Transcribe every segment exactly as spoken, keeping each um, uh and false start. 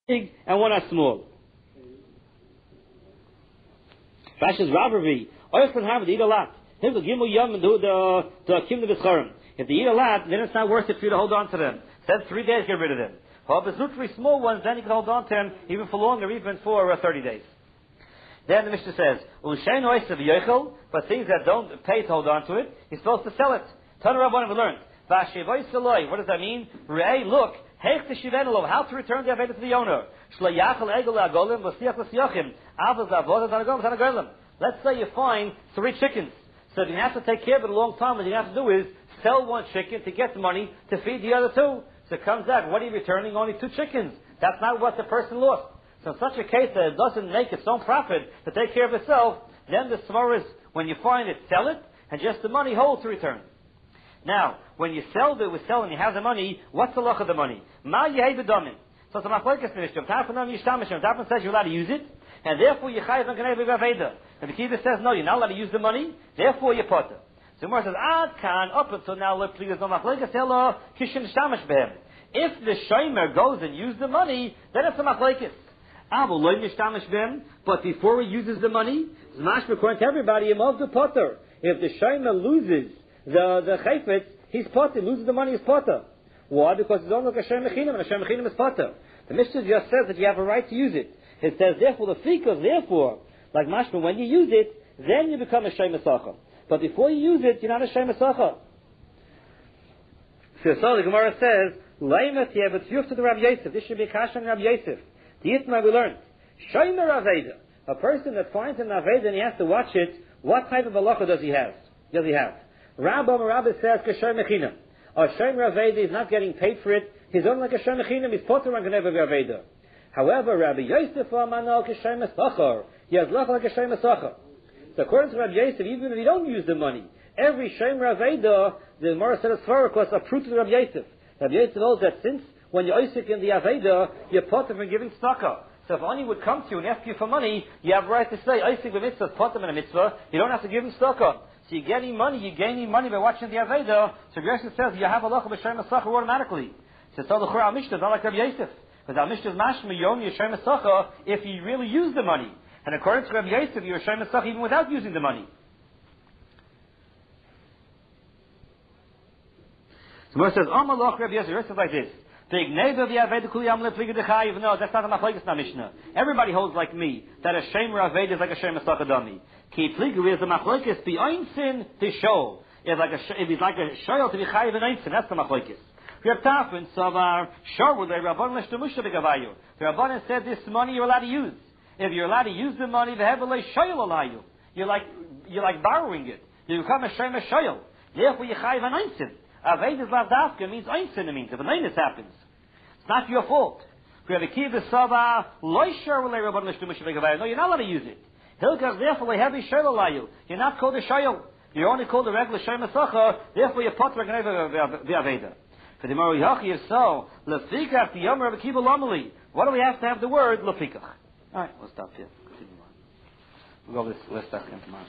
big and one are small. Fashions Ravarvi. Oyster have to eat a lot. Here's the Gimel Yom and do the the Kim the Bischarim. If they eat a lot, then it's not worth it for you to hold on to them. Then three days, get rid of them. However, if it's three small ones, then you can hold on to them even for longer, even for uh, thirty days. Then the Mishnah says, "U'shein oyster v'yochel," but things that don't pay to hold on to it, he's supposed to sell it. Tana Rabbanan we learned. V'ashevoy seloi. What does that mean? Rei, look, heich t'shivenelo, how to return the aveda to the owner. Shlayachal egel agolim v'siach l'siachim avos avodas anagolim anagolim. Let's say you find three chickens, so you have to take care of it a long time. What you have to do is sell one chicken to get the money to feed the other two. So it comes out, what are you returning? Only two chickens. That's not what the person lost. So in such a case that it doesn't make its own profit to take care of itself, then the svara is, when you find it, sell it, and just the money hold to return. Now, when you sell it with selling, you have the money, what's the luck of the money? Ma yehei b'damin. So it's a machlokes nishtam. Tafanam yishtamishim. Tafan says you're allowed to use it, and therefore you chayav and kanei b'aveda. And the Kiva says no, you're not allowed to use the money, therefore you potter. So Gemara says, Ad kan, up until now, look, please, no machlokes elo kishim shtamish behem. If the shomer goes and uses the money, then it's a machlokes. But before he uses the money, according to everybody, the potter. If the shomer loses the the chayfetz, he's potter. Loses the money, he's potter. Why? Because it's only like a shomer chinam, and a shomer chinam is potter. The Mishnah just says that you have a right to use it. It says therefore the fikah, therefore, like mashma, when you use it, then you become a shomer sacha. But before you use it, you're not a shomer sacha. So, so the Gemara says, "Leimet yevet to the Rabbi Yosef." This should be a kasha on Rabbi Yosef. The Yitma we learned. Shomer Aveda. A person that finds an Aveda and he has to watch it, what type of halacha does he have? Does he have? Rabbi Rabbi says Kasher Mechinam. A Shomer Aveda is not getting paid for it. He's only like a Shomer Mechinam. He's potter on Geneva Aveda. However, Rabbi Yosef Amano Kasher Mesachar. He has luck like a Shomer Mesachar. So according to Rabbi Yosef, even if you don't use the money, every Shomer Aveda, the Gemara said as far as a proof to Rabbi Yosef. Rabbi Yosef knows that since when you're Isaac in the Aveda, you're potter from giving tzedakah. So if anyone would come to you and ask you for money, you have a right to say, Isaac the mitzvah, potter in a mitzvah, you don't have to give him tzedakah. So you're getting money, you're gaining money by watching the Aveda, so Gershon says, you have a lacha b'shem masacha automatically. So it's all the Chur al-Mishnah, it's not like Rabbi Yosef. Because al-Mishnah is mashma, you're only a shem masacha if you really use the money. And according to Rabbi Yosef, you're a shem masacha even without using the money. So Gemara says, Amalach Rabbi Yosef, it says like this. No, that's not a machlokes na Mishnah. Everybody holds like me that a shomer aveda is like a shomer sakadami. Ki pligu is a machlokes be einsin to show. If like a if he's like a shoyel to be chayiv and einsin, that's the machlokes. Reb Tafin savar shor with a rabban l'shtamusha begavayu. The rabban said this money you're allowed to use. If you're allowed to use the money, the hevelei shoyel alayu. You're like you're like borrowing it. You become a shomer shoyel. Therefore you chayiv and einsin. Aved is lavdafka means einsin. It means if an einus happens, it's not your fault. We have a key the sava loisher will rabban l'shtamusha begavayu. No, you're not allowed to use it. Hilkas therefore they have a shoyel alayu. You're not called a shoyel. You're only called a regular shomer sacha. Therefore you're potter the aveda. For the Mori Yachi is so, Lefikach, the Yom Rabbi Kiva Lomeli. What do we have to have the word Lefikach? Alright, we'll stop here. We'll go over this list again tomorrow.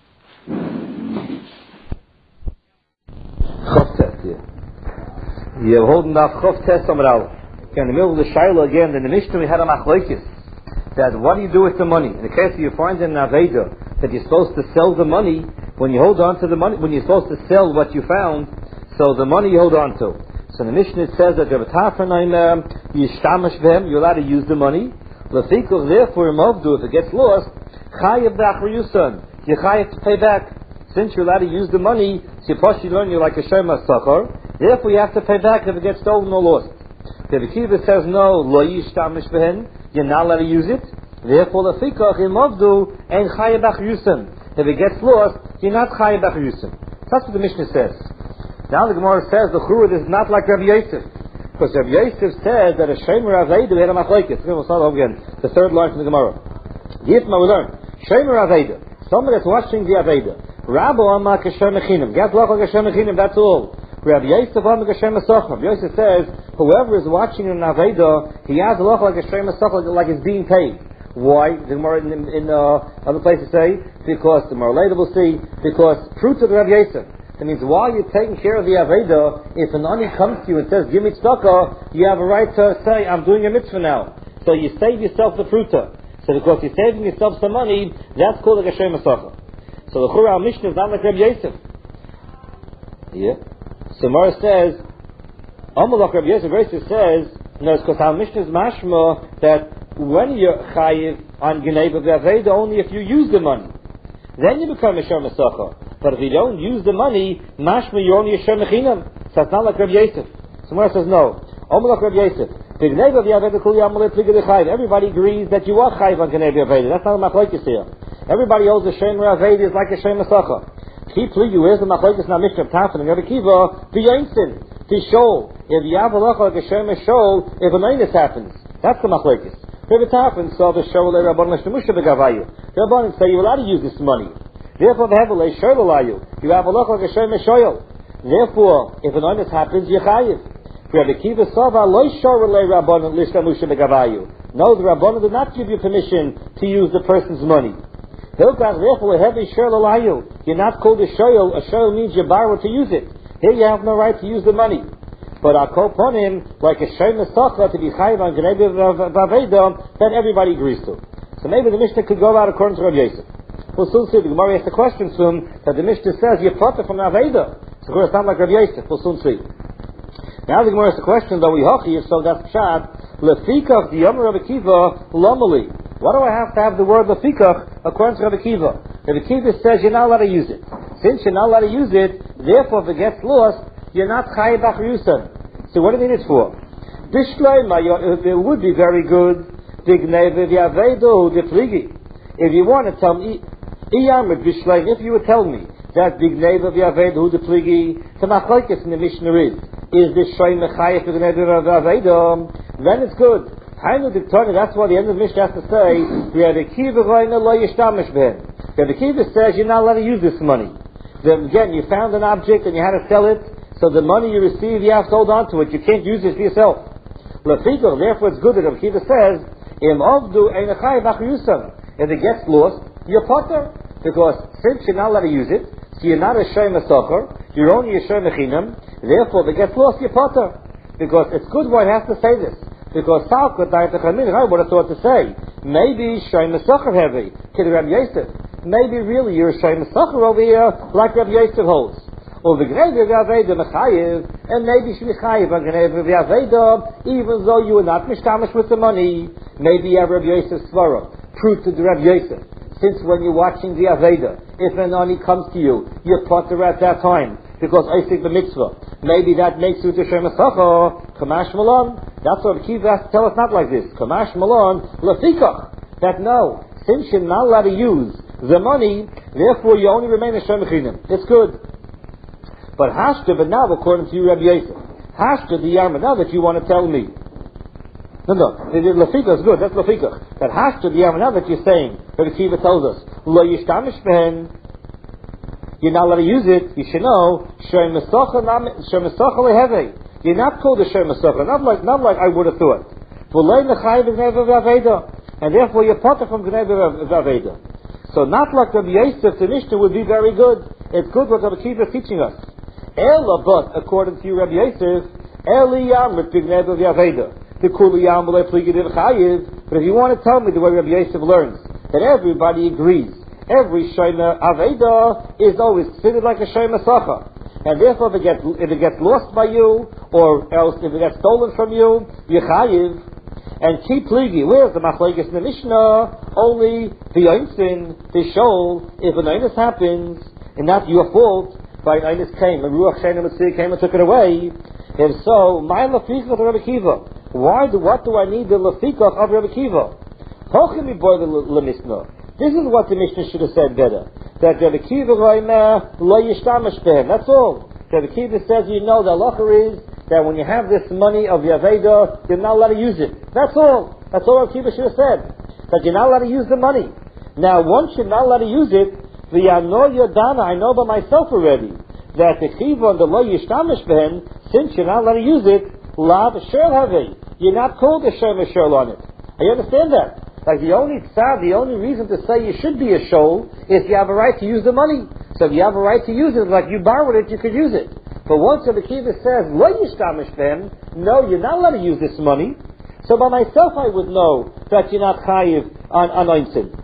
Chof test here. You're holding that Chof test on Aleph. In the middle of the Shiloh again, in the Mishnah we had a machlokes. That what do you do with the money? In the case of you find in an Aveda that you're supposed to sell the money, when you hold on to the money, when you're supposed to sell what you found, so the money you hold on to. So in the Mishnah it says that you're allowed to use the money. Therefore, if it gets lost, you're chayav to pay back. Since you're allowed to use the money, so you learn you're like a shomer sacha. Therefore, you have to pay back if it gets stolen or lost. The Kiva says no, you're not allowed to use it. Therefore, if it gets lost, you're not chayav b'achriyusim. That's what the Mishnah says. Now the Gemara says the Churah is not like Rabbi Yosef, because Rabbi Yosef says that a shomer aveda we had a machlokes. We'll start over again. The third line from the Gemara. Yitma we learn shomer aveda, someone that's watching the aveda. Rabbi Amar kasher mechinim, get loch kasher mechinim. That's all. Rabbi Yosef Amar kasher mesachar. Rabbi Yosef says whoever is watching an aveda, he has a loch like a shomer mesachar, like it's being paid. Why? The Gemara in, in uh, other places say because the Gemara later will see because fruit of Rabbi Yosef. That means while you're taking care of the Aveda, if an ani comes to you and says, give me tzedakah, you have a right to say, I'm doing a mitzvah now. So you save yourself the pruta. So because you're saving yourself some money, that's called a Geshem Masacha. So the Chura Mishnah is not like Rabbi Yosef. Yeah. So Mara says, Amalach Rabbi Yosef Rabbi Yosef says, no, it's because our Mishnah is mashma that when you're chayiv on Geneva V'Aveda, only if you use the money. Then you become a Geshem Masacha. But if you don't use the money, mashma, you're only a Geshem Mechinam. So it's not like Rabbi Yosef. So Mara says, no. Amalach Rabbi Yosef. Everybody agrees that you are chayiv on Geneva V'Aveda. That's not a machlokes here. Everybody holds the Shem Aveda is like a Shem Masacha. Keep pligi, where's the machlokes now Mishnah of Tafel and Rabbi Kiva? B'yonsin, Tishol. If you have a locha like a Shem Shol, if a minus happens, that's the machlokes. Rabbi Tafel saw the Shol le Rabban L'Shnemusha B'Gavayu. The Rabban say you're allowed to use this money. Therefore, the Hevel le Shol Alayu. You have a locha like a Shem Shoyel. Therefore, if a minus happens, you're chayiv. Rabbi Kiva Sava lo Shol le Rabban L'Shnemusha B'Gavayu. No, the Rabban did not give you permission to use the person's money. You're not called a shoyel. A shoyel means you borrow to use it. Here you have no right to use the money. But I call upon him like a shoyel mesacha to be chayiv on Geneva V'Aveda, then everybody agrees to. So maybe the Mishnah could go out according to Rabbi Yosef. We'll soon see. The Gemara asked the question to him that the Mishnah says you're potter from Aveda. So it's not like Rabbi Yosef. We'll soon see. Now the Gemara asked the question, though we hochi, so that's pshat. Lefikach the Yom Rabbi Kiva lomali. Why do I have to have the word lefikach according to Rabbi Kiva? Rabbi Kiva says you're not allowed to use it. Since you're not allowed to use it, therefore if it gets lost, you're not chayiv achriusan. So what do you need it for? It would be very good. If you want to tell me, if you would tell me that bigneva v'avedu depligi, the machlokes in the Mishnah is, is this shoy mechayev bigneva v'avedu, then it's good. That's why the end of the Mishnah has to say, Rabbi Kiva says you're not allowed to use this money. Then again, you found an object and you had to sell it, so the money you receive, you have to hold on to it. You can't use it for yourself. Therefore, it's good that Rabbi Kiva says, if it gets lost, you're potter. Because since you're not allowed to use it, so you're not a shoy mesacher, you're only a shoy mechinam, therefore, if it gets lost, you're potter. Because it's good why it has to say this. Because Salkut, I would have thought to say, maybe Shoy Mesacher heavy, Kid Rabbi Yosef. Maybe really you're a Shoy Mesacher over here, like Rabbi Yosef holds. Or the Gneva V'Aveda Mechayiv, and maybe she Mechayiv on Gneva V'Aveda, even though you were not Mishtamish with the money. Maybe you have Rabbi Yosef's Svara, proof to the Rabbi Yosef. Since when you're watching the Aveda, if an ani comes to you, you're potter at that time, because Isaac the mitzvah. Maybe that makes you to Shem Mesacha, Kamash Malon. That's what Kiva has to tell us, not like this. Kamash Malon, Lefikach. That no, since you're not allowed to use the money, therefore you only remain a Shem Mechinim. It's good. But Hashta, but now according to you, Rabbi Yosef, Hashta the Yarma, now that you want to tell me. No, no, Lefikach is good, that's Lefikach. But Hashta the Yarma, now that you're saying, Rabbi Kiva tells us, Lo Yishtamish Behen, you're not allowed to use it, you should know, Shoy Mesacha leheve. You're not called a Shoy Mesacha, not like, not like I would have thought. And therefore you're potter from Gneva V'Aveda. So not like Rabbi Yosef, the Mishnah would be very good. It's good what Rabbi Kiva is teaching us. Ela, but according to you, Rabbi Yosef, Eli Yamrit Gneva V'Aveda. The Kuli Yam B'lei Pligidiv Chayiv. But if you want to tell me the way Rabbi Yosef learns, that everybody agrees, every Shoyma Aveda is always considered like a Shoyma Sacha. And therefore, if it, gets, if it gets lost by you, or else if it gets stolen from you, you're chayiv. And keep pligi. Where's the machlokes in the Mishnah? Only the Einstein, the Shol, if an Einus happens, and not your fault, by an Einus came, and Ruach Shein Mitzvah came and took it away. If so, my Lefikach of Rabbi Kiva. Why do, what do I need the Lefikach of Rabbi Kiva? Hochim boy the Mishnah. This is what the Mishnah should have said better. That Rabbi Kiva lo yishtamish behem. That's all. Rabbi Kiva says, you know, the halacha is that when you have this money of Yaveda, you're not allowed to use it. That's all. That's all Rabbi Kiva should have said. That you're not allowed to use the money. Now, once you're not allowed to use it, the Yano Yodana, I know by myself already, that the Kiva and the lo yishtamish behem, since you're not allowed to use it, lav shel have. You're not called a shem shel on it. I understand that. Like the only tzad, the only reason to say you should be a shol is you have a right to use the money. So if you have a right to use it, like you borrowed it, you could use it. But once the Kiva says, lo yishtamish them, no, you're not allowed to use this money. So by myself I would know that you're not chayiv on anointing.